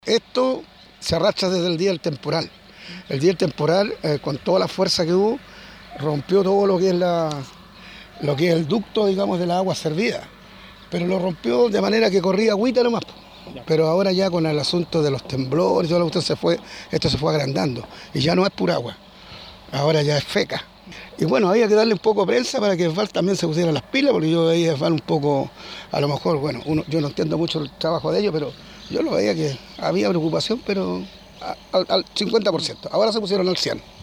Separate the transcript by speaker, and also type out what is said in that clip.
Speaker 1: Esto se arrastra desde el día del temporal. El día del temporal, con toda la fuerza que hubo, rompió todo lo que es el ducto, digamos, de la agua servida. Pero lo rompió de manera que corría agüita nomás. Pero ahora ya con el asunto de los temblores y todo lo que esto se fue agrandando. Y ya no es pura agua, ahora ya es feca. Y bueno, había que darle un poco de prensa para que Esval también se pusiera las pilas, porque yo veía a Esval un poco, a lo mejor, bueno, yo no entiendo mucho el trabajo de ellos, pero yo lo veía que había preocupación, pero al 50%. Ahora se pusieron al 100%.